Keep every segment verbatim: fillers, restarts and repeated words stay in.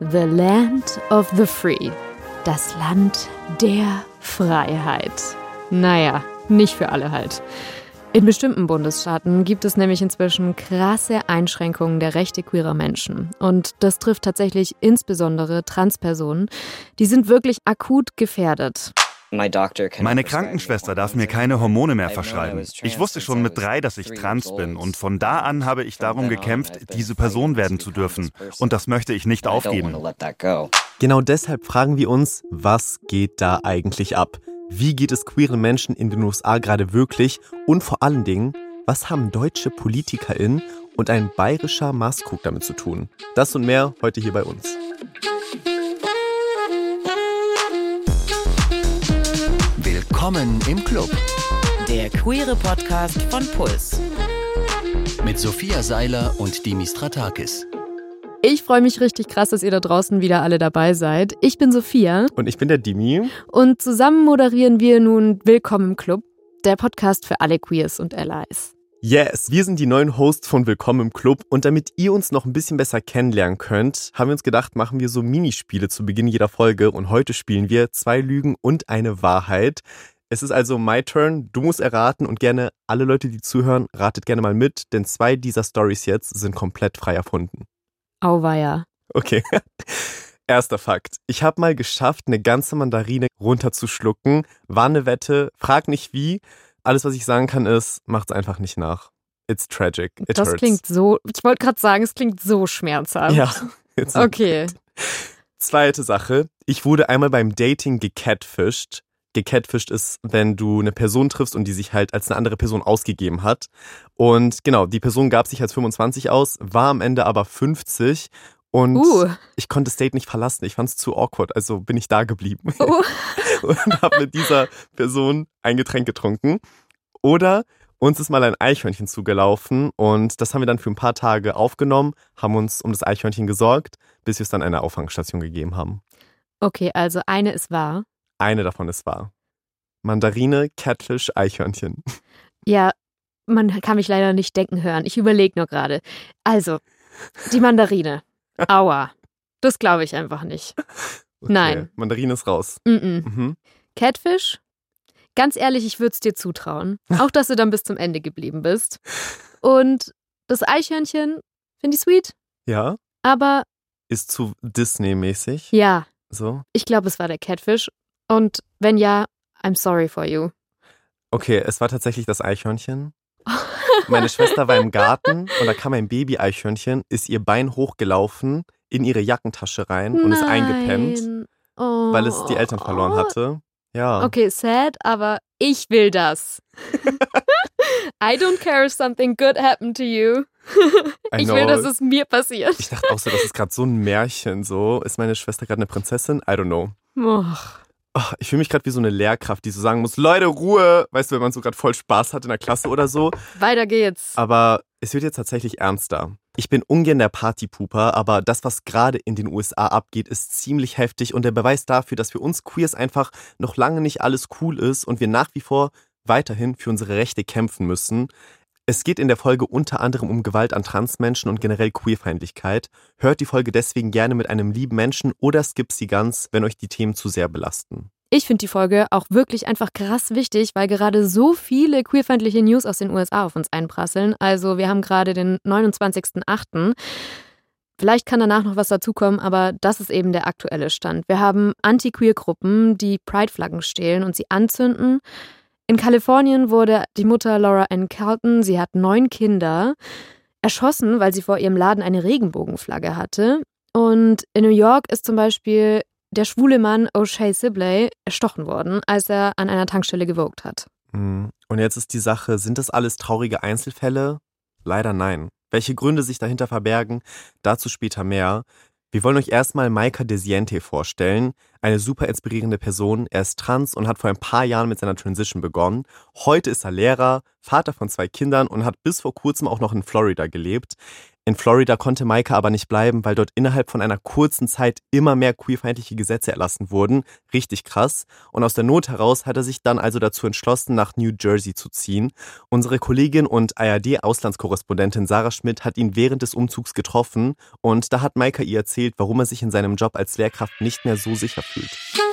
The Land of the Free. Das Land der Freiheit. Naja, nicht für alle halt. In bestimmten Bundesstaaten gibt es nämlich inzwischen krasse Einschränkungen der Rechte queerer Menschen. Und das trifft tatsächlich insbesondere Transpersonen. Die sind wirklich akut gefährdet. Meine Krankenschwester darf mir keine Hormone mehr verschreiben. Ich wusste schon mit drei, dass ich trans bin. Und von da an habe ich darum gekämpft, diese Person werden zu dürfen. Und das möchte ich nicht aufgeben. Genau deshalb fragen wir uns, was geht da eigentlich ab? Wie geht es queeren Menschen in den U S A gerade wirklich? Und vor allen Dingen, was haben deutsche PolitikerInnen und ein bayerischer Maßkrug damit zu tun? Das und mehr heute hier bei uns. Willkommen im Club. Der queere Podcast von Puls. Mit Sophia Seiler und Dimis Stratakis. Ich freue mich richtig krass, dass ihr da draußen wieder alle dabei seid. Ich bin Sophia. Und ich bin der Dimi. Und zusammen moderieren wir nun Willkommen im Club, der Podcast für alle Queers und Allies. Yes, wir sind die neuen Hosts von Willkommen im Club und damit ihr uns noch ein bisschen besser kennenlernen könnt, haben wir uns gedacht, machen wir so Minispiele zu Beginn jeder Folge und heute spielen wir zwei Lügen und eine Wahrheit. Es ist also my turn, du musst erraten und gerne alle Leute, die zuhören, ratet gerne mal mit, denn zwei dieser Storys jetzt sind komplett frei erfunden. Auweia. Okay. Erster Fakt. Ich habe mal geschafft, eine ganze Mandarine runterzuschlucken. War eine Wette, frag nicht wie. Alles, was ich sagen kann, ist, macht's einfach nicht nach. It's tragic. It das hurts. Klingt so, ich wollte gerade sagen, es klingt so schmerzhaft. Ja. Jetzt okay. Zweite Sache. Ich wurde einmal beim Dating gecatfished. Gecatfished ist, wenn du eine Person triffst und die sich halt als eine andere Person ausgegeben hat. Und genau, die Person gab sich als fünfundzwanzig aus, war am Ende aber fünfzig. Und uh. ich konnte das Date nicht verlassen. Ich fand es zu awkward, also bin ich da geblieben. Uh. Und habe mit dieser Person ein Getränk getrunken. Oder uns ist mal ein Eichhörnchen zugelaufen und das haben wir dann für ein paar Tage aufgenommen, haben uns um das Eichhörnchen gesorgt, bis wir es dann einer Auffangstation gegeben haben. Okay, also eine ist wahr. Eine davon ist wahr. Mandarine, Catfish, Eichhörnchen. Ja, man kann mich leider nicht denken hören. Ich überlege nur gerade. Also, die Mandarine. Aua. Das glaube ich einfach nicht. Okay. Nein. Mandarine ist raus. Mm-mm. Mhm. Catfish? Ganz ehrlich, ich würde es dir zutrauen. Auch, dass du dann bis zum Ende geblieben bist. Und das Eichhörnchen finde ich sweet. Ja. Aber ist zu Disney-mäßig. Ja. So. Ich glaube, es war der Catfish. Und wenn ja, I'm sorry for you. Okay, es war tatsächlich das Eichhörnchen. Meine Schwester war im Garten und da kam ein Baby-Eichhörnchen, ist ihr Bein hochgelaufen, in ihre Jackentasche rein und Nein. ist eingepennt, oh. weil es die Eltern verloren hatte. Ja. Okay, sad, aber ich will das. I don't care if something good happened to you. I Ich know. will, dass es mir passiert. Ich dachte auch so, das ist gerade so ein Märchen. So, ist meine Schwester gerade eine Prinzessin? I don't know. Och. Oh, ich fühle mich gerade wie so eine Lehrkraft, die so sagen muss, Leute, Ruhe. Weißt du, wenn man so gerade voll Spaß hat in der Klasse oder so. Weiter geht's. Aber es wird jetzt tatsächlich ernster. Ich bin ungern der Partypooper, aber das, was gerade in den U S A abgeht, ist ziemlich heftig und der Beweis dafür, dass für uns Queers einfach noch lange nicht alles cool ist und wir nach wie vor weiterhin für unsere Rechte kämpfen müssen. Es geht in der Folge unter anderem um Gewalt an Transmenschen und generell Queerfeindlichkeit. Hört die Folge deswegen gerne mit einem lieben Menschen oder skippt sie ganz, wenn euch die Themen zu sehr belasten. Ich finde die Folge auch wirklich einfach krass wichtig, weil gerade so viele queerfeindliche News aus den U S A auf uns einprasseln. Also wir haben gerade den neunundzwanzigsten achten Vielleicht kann danach noch was dazukommen, aber das ist eben der aktuelle Stand. Wir haben Anti-Queer-Gruppen, die Pride-Flaggen stehlen und sie anzünden. In Kalifornien wurde die Mutter Laura Ann Carlton, sie hat neun Kinder, erschossen, weil sie vor ihrem Laden eine Regenbogenflagge hatte. Und in New York ist zum Beispiel der schwule Mann O'Shea Sibley erstochen worden, als er an einer Tankstelle gewogt hat. Und jetzt ist die Sache, sind das alles traurige Einzelfälle? Leider nein. Welche Gründe sich dahinter verbergen, dazu später mehr. Wir wollen euch erstmal Micah DeSiente vorstellen, eine super inspirierende Person. Er ist trans und hat vor ein paar Jahren mit seiner Transition begonnen. Heute ist er Lehrer, Vater von zwei Kindern und hat bis vor kurzem auch noch in Florida gelebt. In Florida konnte Micah aber nicht bleiben, weil dort innerhalb von einer kurzen Zeit immer mehr queerfeindliche Gesetze erlassen wurden. Richtig krass. Und aus der Not heraus hat er sich dann also dazu entschlossen, nach New Jersey zu ziehen. Unsere Kollegin und A R D-Auslandskorrespondentin Sarah Schmidt hat ihn während des Umzugs getroffen. Und da hat Micah ihr erzählt, warum er sich in seinem Job als Lehrkraft nicht mehr so sicher fühlt.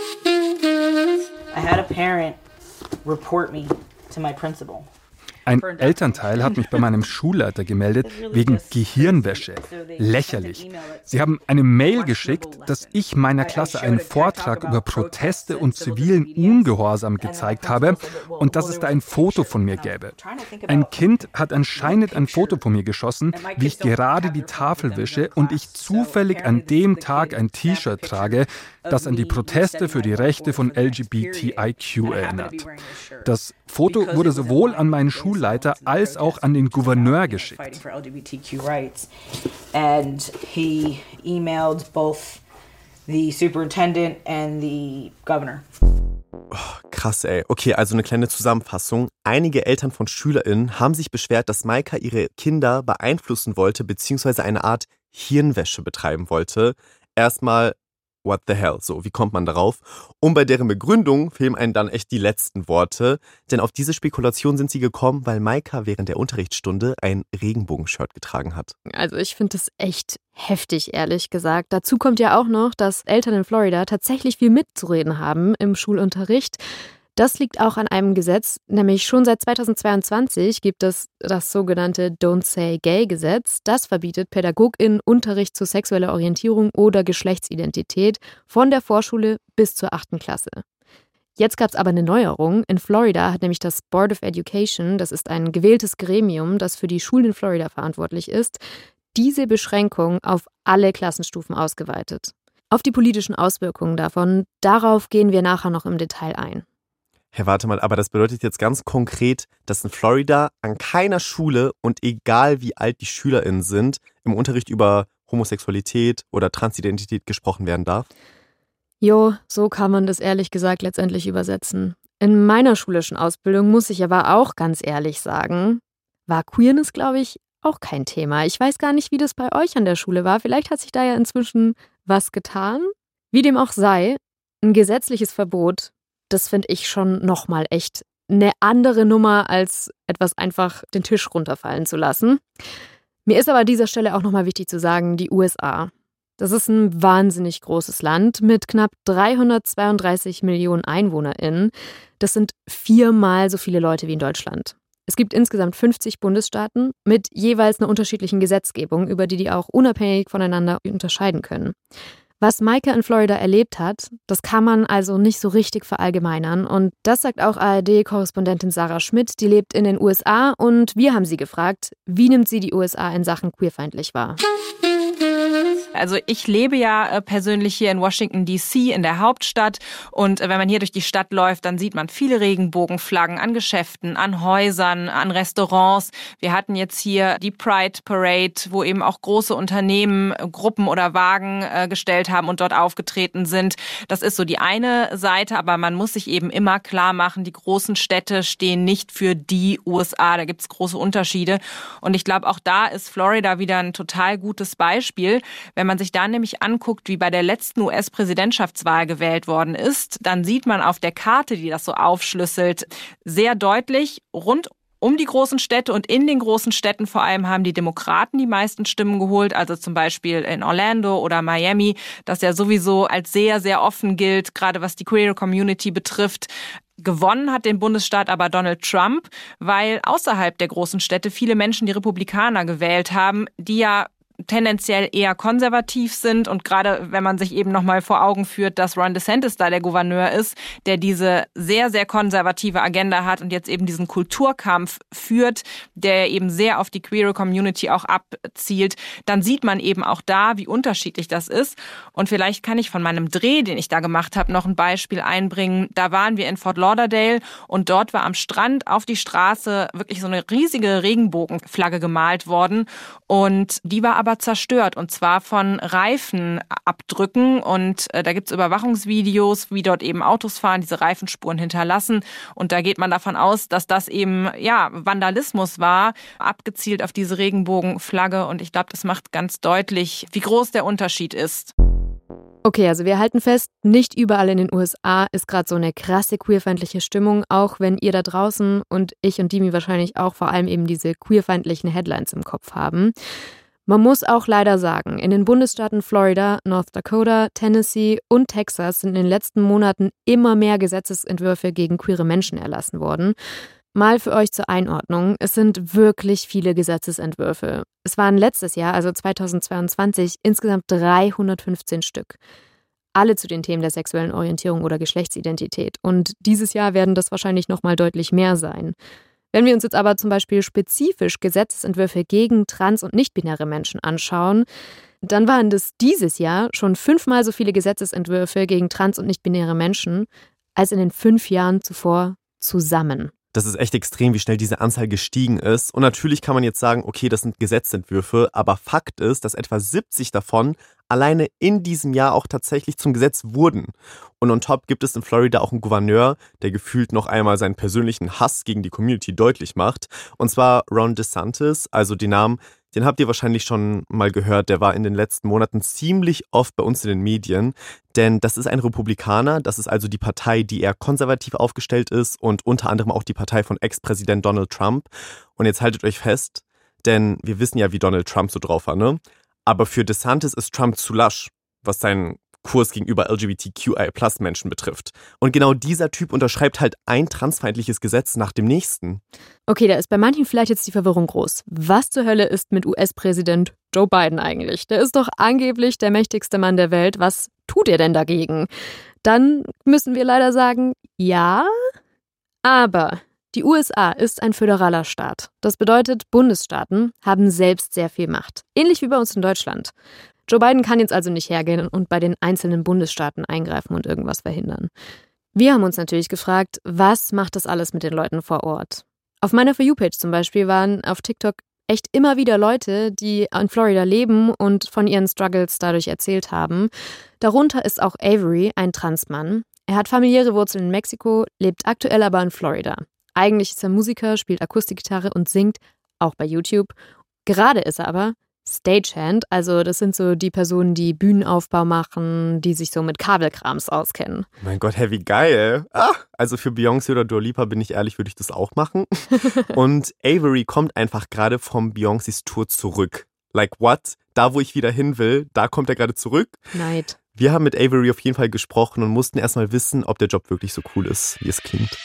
I had a parent report me to my principal. Ein Elternteil hat mich bei meinem Schulleiter gemeldet wegen Gehirnwäsche. Lächerlich. Sie haben eine Mail geschickt, dass ich meiner Klasse einen Vortrag über Proteste und zivilen Ungehorsam gezeigt habe und dass es da ein Foto von mir gäbe. Ein Kind hat anscheinend ein Foto von mir geschossen, wie ich gerade die Tafel wische und ich zufällig an dem Tag ein T-Shirt trage, das an die Proteste für die Rechte von L G B T I Q erinnert. Das Foto wurde sowohl an meinen Schulleiter als auch an den Gouverneur geschickt. And he emailed both the superintendent and the governor. Oh, krass, ey. Okay, also eine kleine Zusammenfassung. Einige Eltern von SchülerInnen haben sich beschwert, dass Micah ihre Kinder beeinflussen wollte, beziehungsweise eine Art Hirnwäsche betreiben wollte. Erstmal, what the hell? So, wie kommt man darauf? Und bei deren Begründung fehlen einem dann echt die letzten Worte. Denn auf diese Spekulation sind sie gekommen, weil Micah während der Unterrichtsstunde ein Regenbogenshirt getragen hat. Also ich finde das echt heftig, ehrlich gesagt. Dazu kommt ja auch noch, dass Eltern in Florida tatsächlich viel mitzureden haben im Schulunterricht. Das liegt auch an einem Gesetz, nämlich schon seit zweitausendzweiundzwanzig gibt es das sogenannte Don't Say Gay-Gesetz. Das verbietet PädagogInnen Unterricht zu sexueller Orientierung oder Geschlechtsidentität von der Vorschule bis zur achten Klasse. Jetzt gab es aber eine Neuerung. In Florida hat nämlich das Board of Education, das ist ein gewähltes Gremium, das für die Schulen in Florida verantwortlich ist, diese Beschränkung auf alle Klassenstufen ausgeweitet. Auf die politischen Auswirkungen davon, darauf gehen wir nachher noch im Detail ein. Hey, warte mal, aber das bedeutet jetzt ganz konkret, dass in Florida an keiner Schule und egal wie alt die SchülerInnen sind, im Unterricht über Homosexualität oder Transidentität gesprochen werden darf? Jo, so kann man das ehrlich gesagt letztendlich übersetzen. In meiner schulischen Ausbildung muss ich aber auch ganz ehrlich sagen, war Queerness, glaube ich, auch kein Thema. Ich weiß gar nicht, wie das bei euch an der Schule war. Vielleicht hat sich da ja inzwischen was getan. Wie dem auch sei, ein gesetzliches Verbot, das finde ich schon nochmal echt eine andere Nummer, als etwas einfach den Tisch runterfallen zu lassen. Mir ist aber an dieser Stelle auch nochmal wichtig zu sagen, die U S A. Das ist ein wahnsinnig großes Land mit knapp dreihundertzweiunddreißig Millionen EinwohnerInnen. Das sind viermal so viele Leute wie in Deutschland. Es gibt insgesamt fünfzig Bundesstaaten mit jeweils einer unterschiedlichen Gesetzgebung, über die die auch unabhängig voneinander unterscheiden können. Was Micah in Florida erlebt hat, das kann man also nicht so richtig verallgemeinern. Und das sagt auch A R D-Korrespondentin Sarah Schmidt, die lebt in den U S A. Und wir haben sie gefragt, wie nimmt sie die U S A in Sachen queerfeindlich wahr? Also ich lebe ja persönlich hier in Washington D C in der Hauptstadt und wenn man hier durch die Stadt läuft, dann sieht man viele Regenbogenflaggen an Geschäften, an Häusern, an Restaurants. Wir hatten jetzt hier die Pride Parade, wo eben auch große Unternehmen Gruppen oder Wagen äh, gestellt haben und dort aufgetreten sind. Das ist so die eine Seite, aber man muss sich eben immer klar machen, die großen Städte stehen nicht für die U S A. Da gibt es große Unterschiede und ich glaube, auch da ist Florida wieder ein total gutes Beispiel. Wenn man sich da nämlich anguckt, wie bei der letzten U S-Präsidentschaftswahl gewählt worden ist, dann sieht man auf der Karte, die das so aufschlüsselt, sehr deutlich, rund um die großen Städte und in den großen Städten vor allem haben die Demokraten die meisten Stimmen geholt, also zum Beispiel in Orlando oder Miami, das ja sowieso als sehr, sehr offen gilt, gerade was die Queer Community betrifft. Gewonnen hat den Bundesstaat aber Donald Trump, weil außerhalb der großen Städte viele Menschen die Republikaner gewählt haben, die ja tendenziell eher konservativ sind und gerade wenn man sich eben nochmal vor Augen führt, dass Ron DeSantis da der Gouverneur ist, der diese sehr, sehr konservative Agenda hat und jetzt eben diesen Kulturkampf führt, der eben sehr auf die queere Community auch abzielt, dann sieht man eben auch da, wie unterschiedlich das ist. Und vielleicht kann ich von meinem Dreh, den ich da gemacht habe, noch ein Beispiel einbringen. Da waren wir in Fort Lauderdale und dort war am Strand auf die Straße wirklich so eine riesige Regenbogenflagge gemalt worden und die war aber aber zerstört, und zwar von Reifenabdrücken. Und äh, da gibt's Überwachungsvideos, wie dort eben Autos fahren, diese Reifenspuren hinterlassen. Und da geht man davon aus, dass das eben ja Vandalismus war, abgezielt auf diese Regenbogenflagge. Und ich glaube, das macht ganz deutlich, wie groß der Unterschied ist. Okay, also wir halten fest, nicht überall in den U S A ist gerade so eine krasse queerfeindliche Stimmung, auch wenn ihr da draußen und ich und Dimi wahrscheinlich auch vor allem eben diese queerfeindlichen Headlines im Kopf haben. Man muss auch leider sagen, in den Bundesstaaten Florida, North Dakota, Tennessee und Texas sind in den letzten Monaten immer mehr Gesetzesentwürfe gegen queere Menschen erlassen worden. Mal für euch zur Einordnung, es sind wirklich viele Gesetzesentwürfe. Es waren letztes Jahr, also zweitausendzweiundzwanzig, insgesamt dreihundertfünfzehn Stück. Alle zu den Themen der sexuellen Orientierung oder Geschlechtsidentität. Und dieses Jahr werden das wahrscheinlich noch mal deutlich mehr sein. Wenn wir uns jetzt aber zum Beispiel spezifisch Gesetzesentwürfe gegen trans- und nicht-binäre Menschen anschauen, dann waren das dieses Jahr schon fünfmal so viele Gesetzesentwürfe gegen trans- und nicht-binäre Menschen als in den fünf Jahren zuvor zusammen. Das ist echt extrem, wie schnell diese Anzahl gestiegen ist. Und natürlich kann man jetzt sagen, okay, das sind Gesetzentwürfe, aber Fakt ist, dass etwa siebzig davon alleine in diesem Jahr auch tatsächlich zum Gesetz wurden. Und on top gibt es in Florida auch einen Gouverneur, der gefühlt noch einmal seinen persönlichen Hass gegen die Community deutlich macht. Und zwar Ron DeSantis, also den Namen, den habt ihr wahrscheinlich schon mal gehört, der war in den letzten Monaten ziemlich oft bei uns in den Medien, denn das ist ein Republikaner, das ist also die Partei, die eher konservativ aufgestellt ist und unter anderem auch die Partei von Ex-Präsident Donald Trump. Und jetzt haltet euch fest, denn wir wissen ja, wie Donald Trump so drauf war, ne? Aber für DeSantis ist Trump zu lasch, was seinen Kurs gegenüber L G B T Q I Plus Menschen betrifft. Und genau dieser Typ unterschreibt halt ein transfeindliches Gesetz nach dem nächsten. Okay, da ist bei manchen vielleicht jetzt die Verwirrung groß. Was zur Hölle ist mit U S-Präsident Joe Biden eigentlich? Der ist doch angeblich der mächtigste Mann der Welt. Was tut er denn dagegen? Dann müssen wir leider sagen, ja, aber die U S A ist ein föderaler Staat. Das bedeutet, Bundesstaaten haben selbst sehr viel Macht. Ähnlich wie bei uns in Deutschland. Joe Biden kann jetzt also nicht hergehen und bei den einzelnen Bundesstaaten eingreifen und irgendwas verhindern. Wir haben uns natürlich gefragt, was macht das alles mit den Leuten vor Ort? Auf meiner For You-Page zum Beispiel waren auf TikTok echt immer wieder Leute, die in Florida leben und von ihren Struggles dadurch erzählt haben. Darunter ist auch Avery, ein Transmann. Er hat familiäre Wurzeln in Mexiko, lebt aktuell aber in Florida. Eigentlich ist er Musiker, spielt Akustikgitarre und singt, auch bei YouTube. Gerade ist er aber Stagehand, also das sind so die Personen, die Bühnenaufbau machen, die sich so mit Kabelkrams auskennen. Mein Gott, hey, wie geil. Ah, also für Beyoncé oder Dua Lipa, bin ich ehrlich, würde ich das auch machen. Und Avery kommt einfach gerade vom Beyoncés Tour zurück. Like what? Da, wo ich wieder hin will, da kommt er gerade zurück. Neid. Wir haben mit Avery auf jeden Fall gesprochen und mussten erstmal wissen, ob der Job wirklich so cool ist, wie es klingt.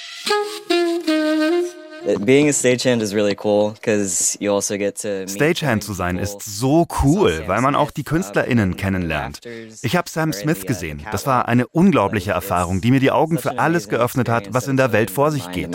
Being a stagehand is really cool, because you also get to meet Stagehand zu sein ist so cool, weil man auch die KünstlerInnen kennenlernt. Ich habe Sam Smith gesehen. Das war eine unglaubliche Erfahrung, die mir die Augen für alles geöffnet hat, was in der Welt vor sich geht.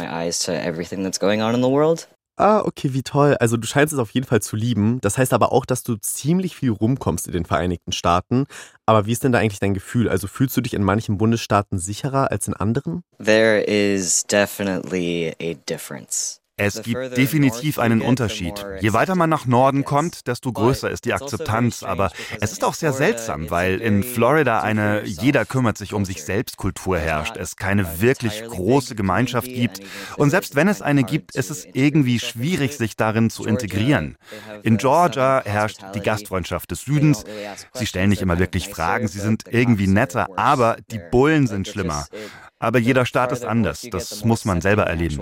Ah, okay, wie toll. Also du scheinst es auf jeden Fall zu lieben. Das heißt aber auch, dass du ziemlich viel rumkommst in den Vereinigten Staaten. Aber wie ist denn da eigentlich dein Gefühl? Also fühlst du dich in manchen Bundesstaaten sicherer als in anderen? There is definitely a difference. Es gibt definitiv einen Unterschied. Je weiter man nach Norden kommt, desto größer ist die Akzeptanz. Aber es ist auch sehr seltsam, weil in Florida eine jeder kümmert sich um sich selbst Kultur herrscht, es keine wirklich große Gemeinschaft gibt. Und selbst wenn es eine gibt, ist es irgendwie schwierig, sich darin zu integrieren. In Georgia herrscht die Gastfreundschaft des Südens. Sie stellen nicht immer wirklich Fragen, sie sind irgendwie netter, aber die Bullen sind schlimmer. Aber jeder Staat ist anders, das muss man selber erleben.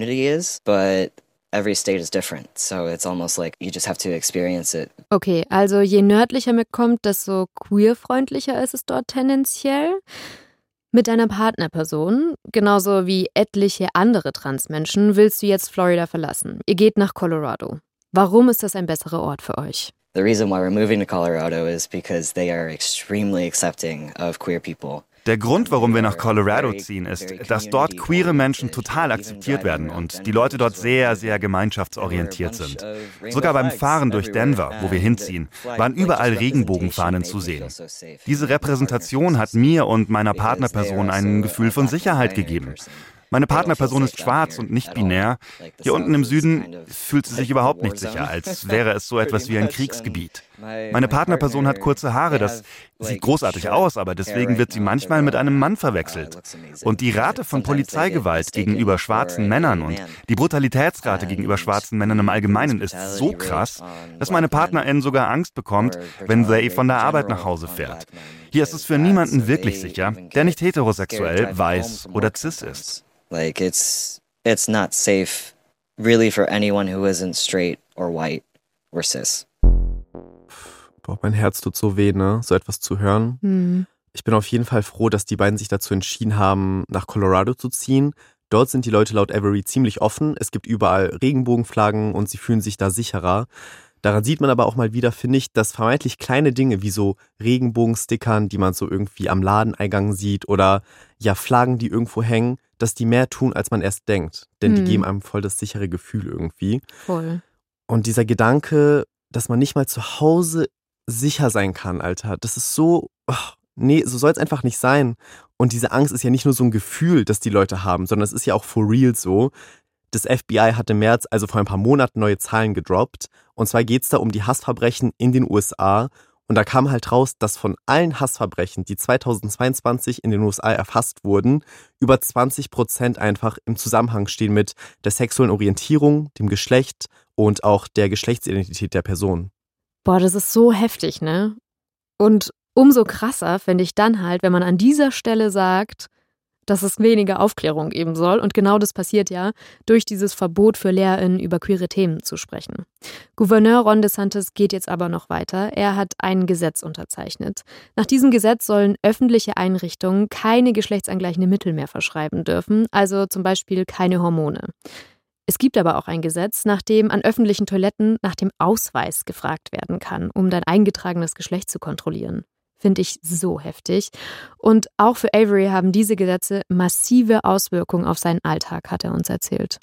Okay, also je nördlicher man kommt, desto queerfreundlicher ist es dort tendenziell. Mit deiner Partnerperson, genauso wie etliche andere Transmenschen, willst du jetzt Florida verlassen. Ihr geht nach Colorado. Warum ist das ein besserer Ort für euch? The reason why we're moving to Colorado is because they are extremely accepting of queer people. Der Grund, warum wir nach Colorado ziehen, ist, dass dort queere Menschen total akzeptiert werden und die Leute dort sehr, sehr gemeinschaftsorientiert sind. Sogar beim Fahren durch Denver, wo wir hinziehen, waren überall Regenbogenfahnen zu sehen. Diese Repräsentation hat mir und meiner Partnerperson ein Gefühl von Sicherheit gegeben. Meine Partnerperson ist schwarz und nicht binär. Hier unten im Süden fühlt sie sich überhaupt nicht sicher, als wäre es so etwas wie ein Kriegsgebiet. Meine Partnerperson hat kurze Haare, das sieht großartig aus, aber deswegen wird sie manchmal mit einem Mann verwechselt. Und die Rate von Polizeigewalt gegenüber schwarzen Männern und die Brutalitätsrate gegenüber schwarzen Männern im Allgemeinen ist so krass, dass meine Partnerin sogar Angst bekommt, wenn Zay von der Arbeit nach Hause fährt. Hier ist es für niemanden wirklich sicher, der nicht heterosexuell, weiß oder cis ist. Like it's it's not safe really for anyone who isn't straight or white or cis. Boah, mein Herz tut so weh, ne, so etwas zu hören. Mhm. Ich bin auf jeden Fall froh, dass die beiden sich dazu entschieden haben, nach Colorado zu ziehen. Dort sind die Leute laut Avery ziemlich offen. Es gibt überall Regenbogenflaggen und sie fühlen sich da sicherer. Daran sieht man aber auch mal wieder, finde ich, dass vermeintlich kleine Dinge wie so Regenbogenstickern, die man so irgendwie am Ladeneingang sieht oder ja Flaggen, die irgendwo hängen, dass die mehr tun, als man erst denkt. Denn Mhm. die geben einem voll das sichere Gefühl irgendwie. Voll. Und dieser Gedanke, dass man nicht mal zu Hause sicher sein kann, Alter, das ist so, oh, nee, so soll es einfach nicht sein. Und diese Angst ist ja nicht nur so ein Gefühl, das die Leute haben, sondern es ist ja auch for real so. Das F B I hat im März, also vor ein paar Monaten, neue Zahlen gedroppt. Und zwar geht es da um die Hassverbrechen in den U S A. Und da kam halt raus, dass von allen Hassverbrechen, die zweitausendzweiundzwanzig in den U S A erfasst wurden, über zwanzig Prozent einfach im Zusammenhang stehen mit der sexuellen Orientierung, dem Geschlecht und auch der Geschlechtsidentität der Person. Boah, das ist so heftig, ne? Und umso krasser finde ich dann halt, wenn man an dieser Stelle sagt, dass es weniger Aufklärung geben soll. Und genau das passiert ja durch dieses Verbot für LehrerInnen über queere Themen zu sprechen. Gouverneur Ron DeSantis geht jetzt aber noch weiter. Er hat ein Gesetz unterzeichnet. Nach diesem Gesetz sollen öffentliche Einrichtungen keine geschlechtsangleichende Mittel mehr verschreiben dürfen, also zum Beispiel keine Hormone. Es gibt aber auch ein Gesetz, nach dem an öffentlichen Toiletten nach dem Ausweis gefragt werden kann, um dein eingetragenes Geschlecht zu kontrollieren. Finde ich so heftig. Und auch für Avery haben diese Gesetze massive Auswirkungen auf seinen Alltag, hat er uns erzählt.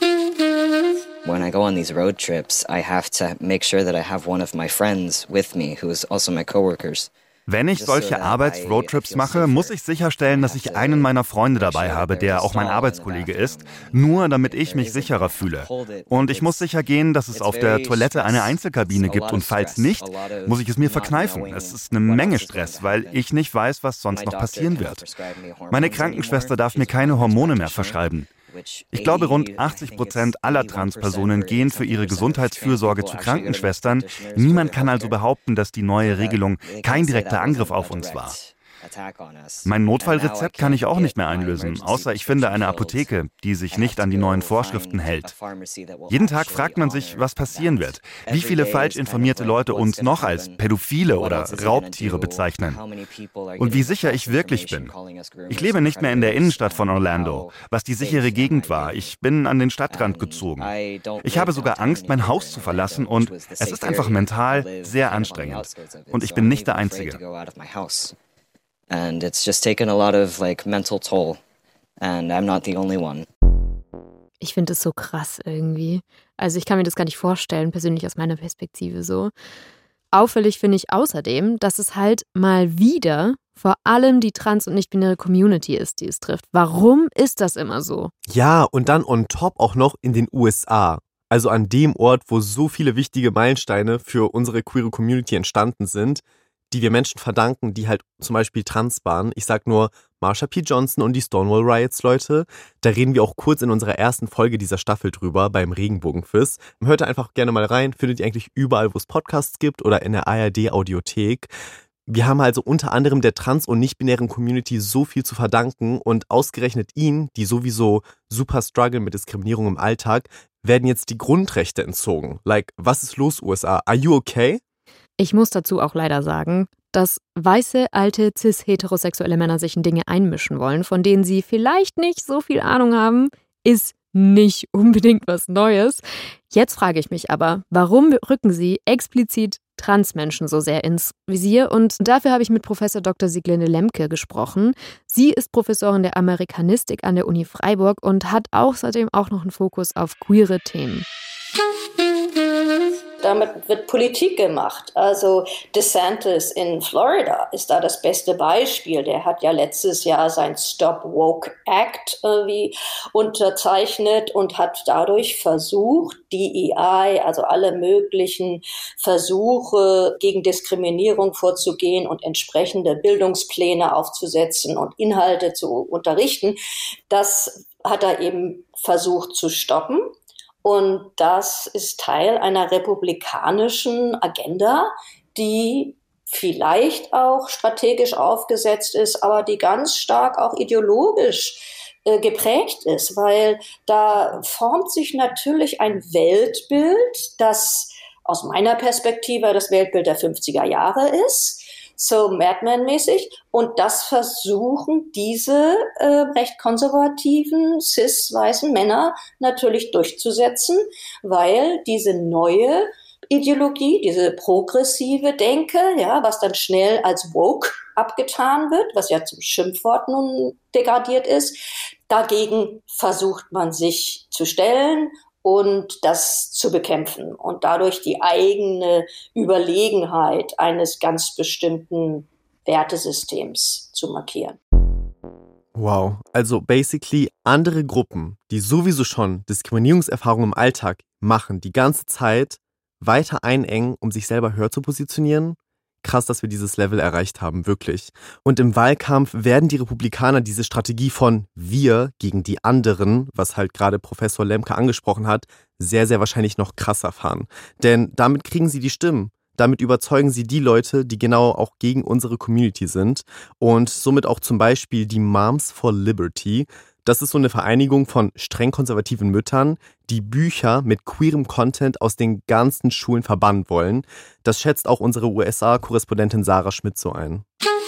When I go on these road trips, I have to make sure that I have one of my friends with me who is also my coworkers. Wenn ich solche Arbeits-Roadtrips mache, muss ich sicherstellen, dass ich einen meiner Freunde dabei habe, der auch mein Arbeitskollege ist, nur damit ich mich sicherer fühle. Und ich muss sicher gehen, dass es auf der Toilette eine Einzelkabine gibt und falls nicht, muss ich es mir verkneifen. Es ist eine Menge Stress, weil ich nicht weiß, was sonst noch passieren wird. Meine Krankenschwester darf mir keine Hormone mehr verschreiben. Ich glaube, rund achtzig Prozent aller Transpersonen gehen für ihre Gesundheitsfürsorge zu Krankenschwestern. Niemand kann also behaupten, dass die neue Regelung kein direkter Angriff auf uns war. Mein Notfallrezept kann ich auch nicht mehr einlösen, außer ich finde eine Apotheke, die sich nicht an die neuen Vorschriften hält. Jeden Tag fragt man sich, was passieren wird, wie viele falsch informierte Leute uns noch als Pädophile oder Raubtiere bezeichnen und wie sicher ich wirklich bin. Ich lebe nicht mehr in der Innenstadt von Orlando, was die sichere Gegend war. Ich bin an den Stadtrand gezogen. Ich habe sogar Angst, mein Haus zu verlassen und es ist einfach mental sehr anstrengend. Und ich bin nicht der Einzige. And it's just taken a lot of like mental toll. And I'm not the only one. Ich finde es so krass irgendwie. Also ich kann mir das gar nicht vorstellen, persönlich aus meiner Perspektive so. Auffällig finde ich außerdem, dass es halt mal wieder vor allem die trans- und nicht-binäre Community ist, die es trifft. Warum ist das immer so? Ja, und dann on top auch noch in den U S A. Also an dem Ort, wo so viele wichtige Meilensteine für unsere queere Community entstanden sind, die wir Menschen verdanken, die halt zum Beispiel trans waren. Ich sag nur Marsha P. Johnson und die Stonewall Riots, Leute. Da reden wir auch kurz in unserer ersten Folge dieser Staffel drüber, beim Regenbogenfest. Hört da einfach gerne mal rein, findet ihr eigentlich überall, wo es Podcasts gibt oder in der A R D-Audiothek. Wir haben also unter anderem der trans- und nicht-binären Community so viel zu verdanken und ausgerechnet ihnen, die sowieso super strugglen mit Diskriminierung im Alltag, werden jetzt die Grundrechte entzogen. Like, was ist los, U S A? Are you okay? Ich muss dazu auch leider sagen, dass weiße, alte, cis-heterosexuelle Männer sich in Dinge einmischen wollen, von denen sie vielleicht nicht so viel Ahnung haben, ist nicht unbedingt was Neues. Jetzt frage ich mich aber, warum rücken sie explizit Transmenschen so sehr ins Visier? Und dafür habe ich mit Professor Doktor Sieglinde Lemke gesprochen. Sie ist Professorin der Amerikanistik an der Uni Freiburg und hat außerdem auch noch einen Fokus auf queere Themen. damit wird Politik gemacht. Also DeSantis in Florida ist da das beste Beispiel. Der hat ja letztes Jahr sein Stop Woke Act irgendwie unterzeichnet und hat dadurch versucht, D E I, also alle möglichen Versuche gegen Diskriminierung vorzugehen und entsprechende Bildungspläne aufzusetzen und Inhalte zu unterrichten. Das hat er eben versucht zu stoppen. Und das ist Teil einer republikanischen Agenda, die vielleicht auch strategisch aufgesetzt ist, aber die ganz stark auch ideologisch äh, geprägt ist, weil da formt sich natürlich ein Weltbild, das aus meiner Perspektive das Weltbild der fünfziger Jahre ist, so Mad Men-mäßig. Und das versuchen diese äh, recht konservativen, cis-weißen Männer natürlich durchzusetzen, weil diese neue Ideologie, diese progressive Denke, ja, was dann schnell als woke abgetan wird, was ja zum Schimpfwort nun degradiert ist, dagegen versucht man sich zu stellen und das zu bekämpfen und dadurch die eigene Überlegenheit eines ganz bestimmten Wertesystems zu markieren. Wow, also basically andere Gruppen, die sowieso schon Diskriminierungserfahrungen im Alltag machen, die ganze Zeit weiter einengen, um sich selber höher zu positionieren. Krass, dass wir dieses Level erreicht haben, wirklich. Und im Wahlkampf werden die Republikaner diese Strategie von wir gegen die anderen, was halt gerade Professor Lemke angesprochen hat, sehr, sehr wahrscheinlich noch krasser fahren. Denn damit kriegen sie die Stimmen. Damit überzeugen sie die Leute, die genau auch gegen unsere Community sind. Und somit auch zum Beispiel die Moms for Liberty. Das ist so eine Vereinigung von streng konservativen Müttern, die Bücher mit queerem Content aus den ganzen Schulen verbannen wollen. Das schätzt auch unsere U S A-Korrespondentin Sarah Schmidt so ein.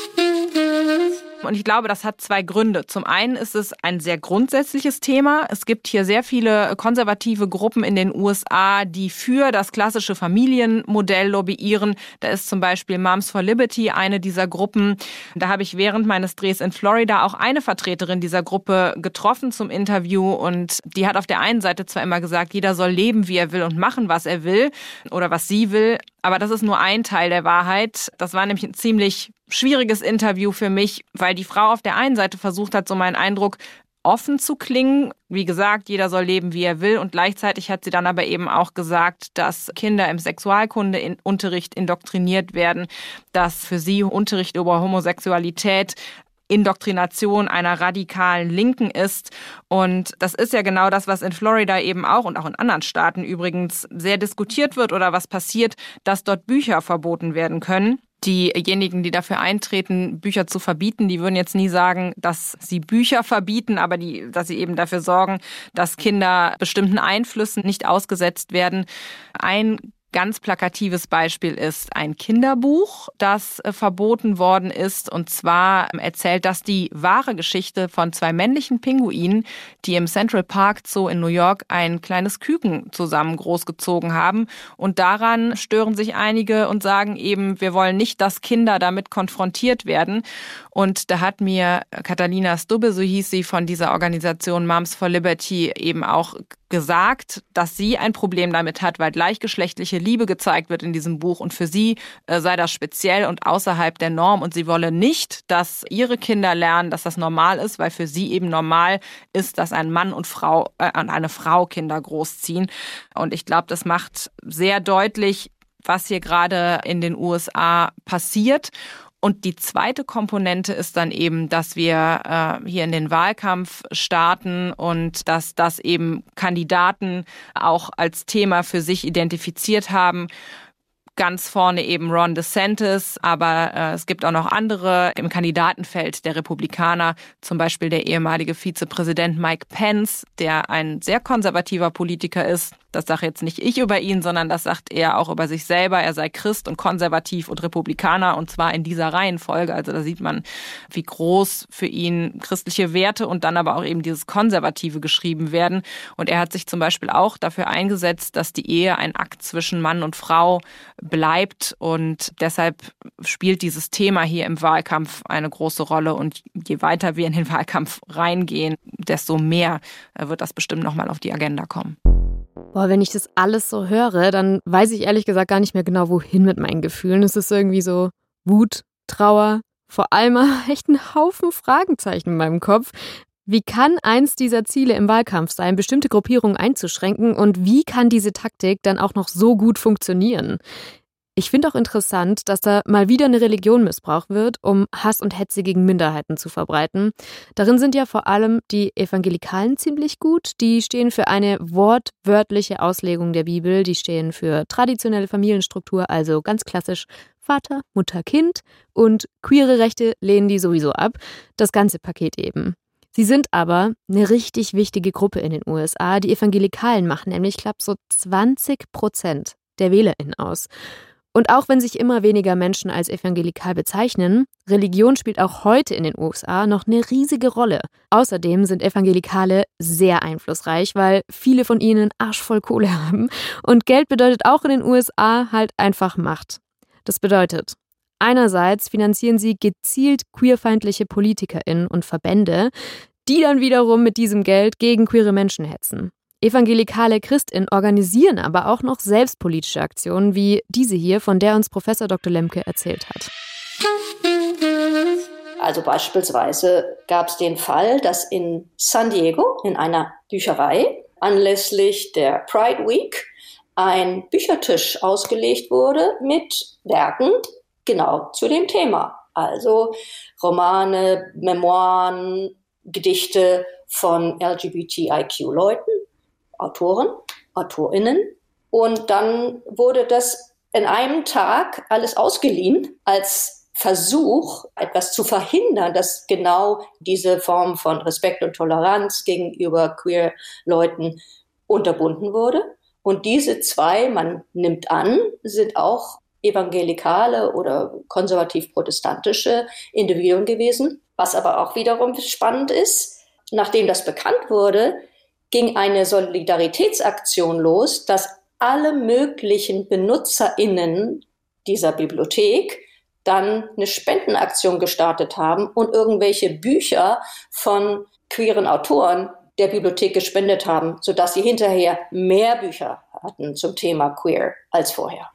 Und ich glaube, das hat zwei Gründe. Zum einen ist es ein sehr grundsätzliches Thema. Es gibt hier sehr viele konservative Gruppen in den U S A, die für das klassische Familienmodell lobbyieren. Da ist zum Beispiel Moms for Liberty eine dieser Gruppen. Da habe ich während meines Drehs in Florida auch eine Vertreterin dieser Gruppe getroffen zum Interview. Und die hat auf der einen Seite zwar immer gesagt, jeder soll leben, wie er will und machen, was er will oder was sie will. Aber das ist nur ein Teil der Wahrheit. Das war nämlich ein ziemlich schwieriges Interview für mich, weil die Frau auf der einen Seite versucht hat, so meinen Eindruck, offen zu klingen. Wie gesagt, jeder soll leben, wie er will. Und gleichzeitig hat sie dann aber eben auch gesagt, dass Kinder im Sexualkundeunterricht indoktriniert werden, dass für sie Unterricht über Homosexualität Indoktrination einer radikalen Linken ist. Und das ist ja genau das, was in Florida eben auch und auch in anderen Staaten übrigens sehr diskutiert wird oder was passiert, dass dort Bücher verboten werden können. Diejenigen, die dafür eintreten, Bücher zu verbieten, die würden jetzt nie sagen, dass sie Bücher verbieten, aber die, dass sie eben dafür sorgen, dass Kinder bestimmten Einflüssen nicht ausgesetzt werden. Ein ganz plakatives Beispiel ist ein Kinderbuch, das äh, verboten worden ist. Und zwar erzählt das die wahre Geschichte von zwei männlichen Pinguinen, die im Central Park Zoo in New York ein kleines Küken zusammen großgezogen haben. Und daran stören sich einige und sagen eben, wir wollen nicht, dass Kinder damit konfrontiert werden. Und da hat mir Catalina Stubbe, so hieß sie, von dieser Organisation Moms for Liberty eben auch gesagt, dass sie ein Problem damit hat, weil gleichgeschlechtliche Liebe gezeigt wird in diesem Buch und für sie äh, sei das speziell und außerhalb der Norm und sie wolle nicht, dass ihre Kinder lernen, dass das normal ist, weil für sie eben normal ist, dass ein Mann und Frau äh, und eine Frau Kinder großziehen. Und ich glaube, das macht sehr deutlich, was hier gerade in den U S A passiert. Und die zweite Komponente ist dann eben, dass wir äh, hier in den Wahlkampf starten und dass das eben Kandidaten auch als Thema für sich identifiziert haben. Ganz vorne eben Ron DeSantis, aber äh, es gibt auch noch andere im Kandidatenfeld der Republikaner, zum Beispiel der ehemalige Vizepräsident Mike Pence, der ein sehr konservativer Politiker ist. Das sage jetzt nicht ich über ihn, sondern das sagt er auch über sich selber. Er sei Christ und konservativ und Republikaner und zwar in dieser Reihenfolge. Also da sieht man, wie groß für ihn christliche Werte und dann aber auch eben dieses Konservative geschrieben werden. Und er hat sich zum Beispiel auch dafür eingesetzt, dass die Ehe ein Akt zwischen Mann und Frau bleibt und deshalb spielt dieses Thema hier im Wahlkampf eine große Rolle und je weiter wir in den Wahlkampf reingehen, desto mehr wird das bestimmt nochmal auf die Agenda kommen. Boah, wenn ich das alles so höre, dann weiß ich ehrlich gesagt gar nicht mehr genau, wohin mit meinen Gefühlen. Es ist irgendwie so Wut, Trauer, vor allem echt ein Haufen Fragezeichen in meinem Kopf. Wie kann eins dieser Ziele im Wahlkampf sein, bestimmte Gruppierungen einzuschränken, und wie kann diese Taktik dann auch noch so gut funktionieren? Ich finde auch interessant, dass da mal wieder eine Religion missbraucht wird, um Hass und Hetze gegen Minderheiten zu verbreiten. Darin sind ja vor allem die Evangelikalen ziemlich gut. Die stehen für eine wortwörtliche Auslegung der Bibel. Die stehen für traditionelle Familienstruktur, also ganz klassisch Vater, Mutter, Kind. Und queere Rechte lehnen die sowieso ab. Das ganze Paket eben. Sie sind aber eine richtig wichtige Gruppe in den U S A. Die Evangelikalen machen nämlich knapp so zwanzig Prozent der WählerInnen aus. Und auch wenn sich immer weniger Menschen als evangelikal bezeichnen, Religion spielt auch heute in den U S A noch eine riesige Rolle. Außerdem sind Evangelikale sehr einflussreich, weil viele von ihnen arschvoll Kohle haben. Und Geld bedeutet auch in den U S A halt einfach Macht. Das bedeutet, einerseits finanzieren sie gezielt queerfeindliche PolitikerInnen und Verbände, die dann wiederum mit diesem Geld gegen queere Menschen hetzen. Evangelikale ChristInnen organisieren aber auch noch selbstpolitische Aktionen wie diese hier, von der uns Professor Doktor Lemke erzählt hat. Also beispielsweise gab es den Fall, dass in San Diego in einer Bücherei anlässlich der Pride Week ein Büchertisch ausgelegt wurde mit Werken genau zu dem Thema. Also Romane, Memoiren, Gedichte von L G B T I Q-Leuten, Autoren, AutorInnen. Und dann wurde das in einem Tag alles ausgeliehen als Versuch, etwas zu verhindern, dass genau diese Form von Respekt und Toleranz gegenüber queer Leuten unterbunden wurde. Und diese zwei, man nimmt an, sind auch evangelikale oder konservativ-protestantische Individuen gewesen. Was aber auch wiederum spannend ist, nachdem das bekannt wurde, ging eine Solidaritätsaktion los, dass alle möglichen BenutzerInnen dieser Bibliothek dann eine Spendenaktion gestartet haben und irgendwelche Bücher von queeren Autoren der Bibliothek gespendet haben, sodass sie hinterher mehr Bücher hatten zum Thema queer als vorher.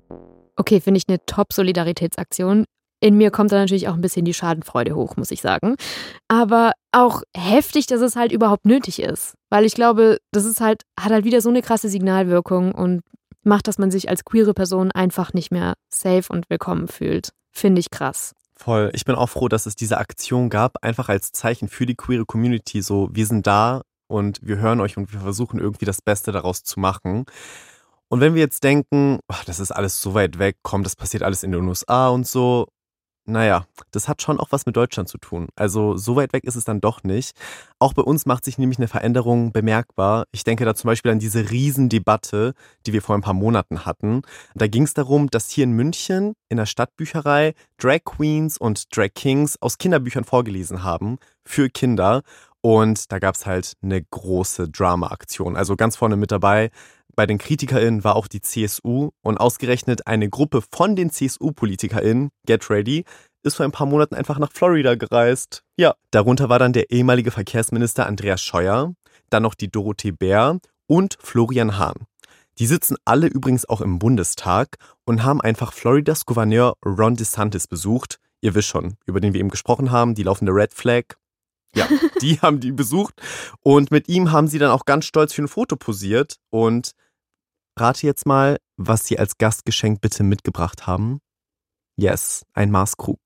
Okay, finde ich eine Top-Solidaritätsaktion. In mir kommt da natürlich auch ein bisschen die Schadenfreude hoch, muss ich sagen. Aber auch heftig, dass es halt überhaupt nötig ist. Weil ich glaube, das ist halt, hat halt wieder so eine krasse Signalwirkung und macht, dass man sich als queere Person einfach nicht mehr safe und willkommen fühlt. Finde ich krass. Voll. Ich bin auch froh, dass es diese Aktion gab, einfach als Zeichen für die queere Community. So, wir sind da und wir hören euch und wir versuchen irgendwie das Beste daraus zu machen. Und wenn wir jetzt denken, oh, das ist alles so weit weg, komm, das passiert alles in den U S A und so, naja, das hat schon auch was mit Deutschland zu tun. Also so weit weg ist es dann doch nicht. Auch bei uns macht sich nämlich eine Veränderung bemerkbar. Ich denke da zum Beispiel an diese Riesendebatte, die wir vor ein paar Monaten hatten. Da ging es darum, dass hier in München in der Stadtbücherei Drag Queens und Drag Kings aus Kinderbüchern vorgelesen haben für Kinder. Und da gab es halt eine große Drama-Aktion. Also ganz vorne mit dabei. Bei den KritikerInnen war auch die C S U und ausgerechnet eine Gruppe von den C S U-PolitikerInnen, Get Ready, ist vor ein paar Monaten einfach nach Florida gereist. Ja, darunter war dann der ehemalige Verkehrsminister Andreas Scheuer, dann noch die Dorothee Bär und Florian Hahn. Die sitzen alle übrigens auch im Bundestag und haben einfach Floridas Gouverneur Ron DeSantis besucht. Ihr wisst schon, über den wir eben gesprochen haben, die laufende Red Flag. Ja, die haben die besucht und mit ihm haben sie dann auch ganz stolz für ein Foto posiert und rate jetzt mal, was sie als Gastgeschenk bitte mitgebracht haben. Yes, ein Maßkrug.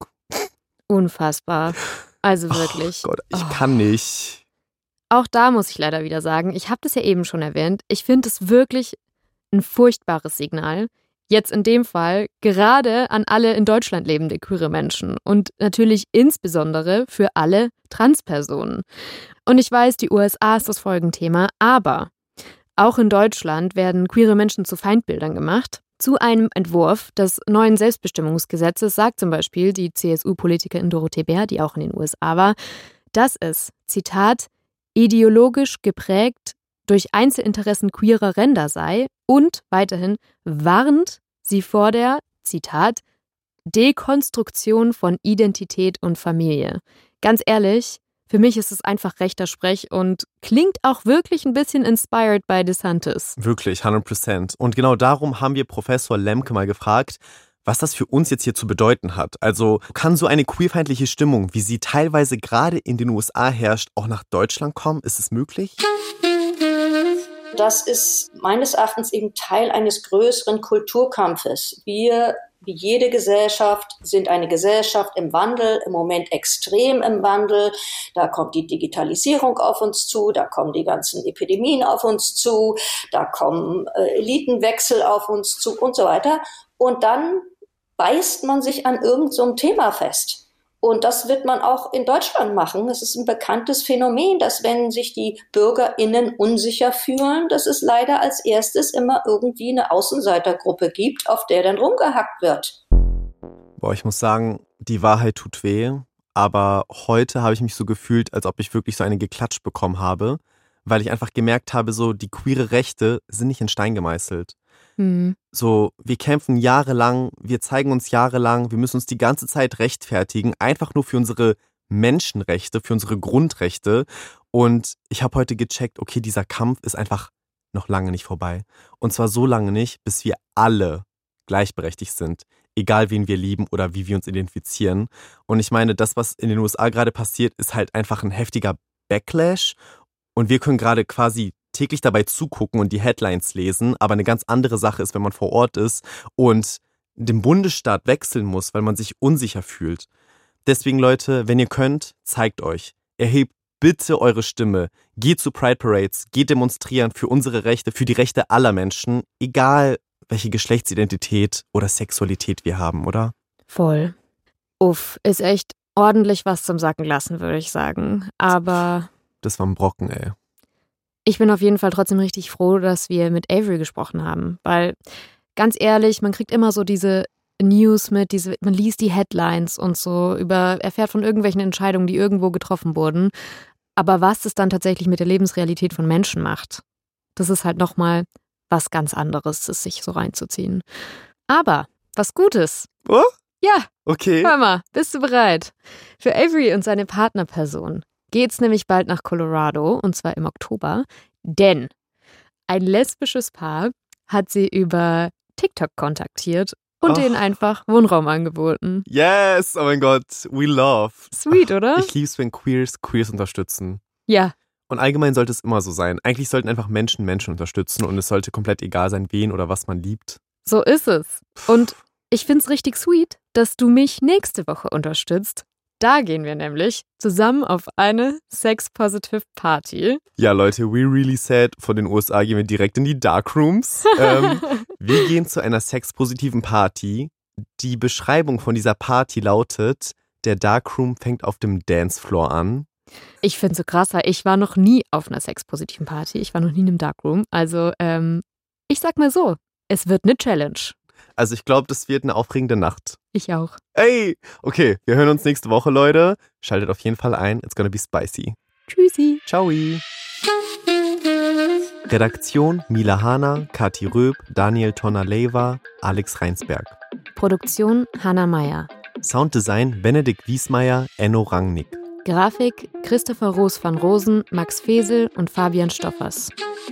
Unfassbar. Also wirklich. Oh Gott, ich oh. kann nicht. Auch da muss ich leider wieder sagen, ich habe das ja eben schon erwähnt, ich finde es wirklich ein furchtbares Signal. Jetzt in dem Fall gerade an alle in Deutschland lebende queere Menschen und natürlich insbesondere für alle Transpersonen. Und ich weiß, die U S A ist das Folgenthema, aber auch in Deutschland werden queere Menschen zu Feindbildern gemacht. Zu einem Entwurf des neuen Selbstbestimmungsgesetzes sagt zum Beispiel die C S U-Politikerin Dorothee Bär, die auch in den U S A war, dass es, Zitat, ideologisch geprägt durch Einzelinteressen queerer Ränder sei und weiterhin warnt sie vor der, Zitat, Dekonstruktion von Identität und Familie. Ganz ehrlich, Für mich ist es einfach rechter Sprech und klingt auch wirklich ein bisschen inspired by DeSantis. Wirklich, hundert Prozent. Und genau darum haben wir Professor Lemke mal gefragt, was das für uns jetzt hier zu bedeuten hat. Also kann so eine queerfeindliche Stimmung, wie sie teilweise gerade in den U S A herrscht, auch nach Deutschland kommen? Ist es möglich? Das ist meines Erachtens eben Teil eines größeren Kulturkampfes. Wir, wie jede Gesellschaft, sind eine Gesellschaft im Wandel, im Moment extrem im Wandel. Da kommt die Digitalisierung auf uns zu, da kommen die ganzen Epidemien auf uns zu, da kommen äh, Elitenwechsel auf uns zu und so weiter. Und dann beißt man sich an irgendeinem so Thema fest. Und das wird man auch in Deutschland machen. Es ist ein bekanntes Phänomen, dass wenn sich die BürgerInnen unsicher fühlen, dass es leider als erstes immer irgendwie eine Außenseitergruppe gibt, auf der dann rumgehackt wird. Boah, ich muss sagen, die Wahrheit tut weh. Aber heute habe ich mich so gefühlt, als ob ich wirklich so eine geklatscht bekommen habe, weil ich einfach gemerkt habe, so die queere Rechte sind nicht in Stein gemeißelt. Mhm. So, wir kämpfen jahrelang, wir zeigen uns jahrelang, wir müssen uns die ganze Zeit rechtfertigen, einfach nur für unsere Menschenrechte, für unsere Grundrechte. Und ich habe heute gecheckt, okay, dieser Kampf ist einfach noch lange nicht vorbei. Und zwar so lange nicht, bis wir alle gleichberechtigt sind, egal wen wir lieben oder wie wir uns identifizieren. Und ich meine, das, was in den U S A gerade passiert, ist halt einfach ein heftiger Backlash. Und wir können gerade quasi täglich dabei zugucken und die Headlines lesen, aber eine ganz andere Sache ist, wenn man vor Ort ist und den Bundesstaat wechseln muss, weil man sich unsicher fühlt. Deswegen, Leute, wenn ihr könnt, zeigt euch. Erhebt bitte eure Stimme. Geht zu Pride Parades, geht demonstrieren für unsere Rechte, für die Rechte aller Menschen, egal welche Geschlechtsidentität oder Sexualität wir haben, oder? Voll. Uff, ist echt ordentlich was zum Sacken lassen, würde ich sagen. Aber das war ein Brocken, ey. Ich bin auf jeden Fall trotzdem richtig froh, dass wir mit Avery gesprochen haben, weil ganz ehrlich, man kriegt immer so diese News mit, diese, man liest die Headlines und so, über, erfährt von irgendwelchen Entscheidungen, die irgendwo getroffen wurden. Aber was es dann tatsächlich mit der Lebensrealität von Menschen macht, das ist halt nochmal was ganz anderes, es sich so reinzuziehen. Aber was Gutes. Oh? Ja. Okay. Hör mal, bist du bereit? Für Avery und seine Partnerperson geht's nämlich bald nach Colorado, und zwar im Oktober, denn ein lesbisches Paar hat sie über TikTok kontaktiert und oh. denen einfach Wohnraum angeboten. Yes, oh mein Gott, we love. Sweet, oder? Ich lieb's, wenn Queers Queers unterstützen. Ja. Und allgemein sollte es immer so sein. Eigentlich sollten einfach Menschen Menschen unterstützen und es sollte komplett egal sein, wen oder was man liebt. So ist es. Und ich find's richtig sweet, dass du mich nächste Woche unterstützt. Da gehen wir nämlich zusammen auf eine Sex-Positive-Party. Ja, Leute, we really sad. Von den U S A gehen wir direkt in die Darkrooms. ähm, wir gehen zu einer sexpositiven Party. Die Beschreibung von dieser Party lautet, der Darkroom fängt auf dem Dancefloor an. Ich finde es so krass, weil ich war noch nie auf einer sexpositiven Party. Ich war noch nie in einem Darkroom. Also, ähm, ich sag mal so, es wird eine Challenge. Also ich glaube, das wird eine aufregende Nacht. Ich auch. Ey, okay, wir hören uns nächste Woche, Leute. Schaltet auf jeden Fall ein. It's gonna be spicy. Tschüssi. Ciao. Redaktion Mila Hana, Kathi Röb, Daniel Tonaleva, Alex Reinsberg. Produktion Hannah Meyer. Sounddesign Benedikt Wiesmeier, Enno Rangnick. Grafik Christopher Roos van Rosen, Max Fesel und Fabian Stoffers.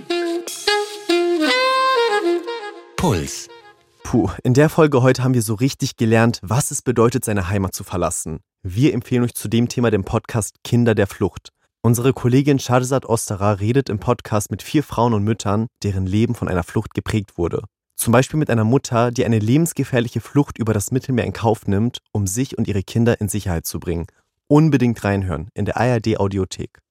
Puls. Puh, in der Folge heute haben wir so richtig gelernt, was es bedeutet, seine Heimat zu verlassen. Wir empfehlen euch zu dem Thema den Podcast Kinder der Flucht. Unsere Kollegin Shahrzad Osterer redet im Podcast mit vier Frauen und Müttern, deren Leben von einer Flucht geprägt wurde. Zum Beispiel mit einer Mutter, die eine lebensgefährliche Flucht über das Mittelmeer in Kauf nimmt, um sich und ihre Kinder in Sicherheit zu bringen. Unbedingt reinhören in der A R D Audiothek.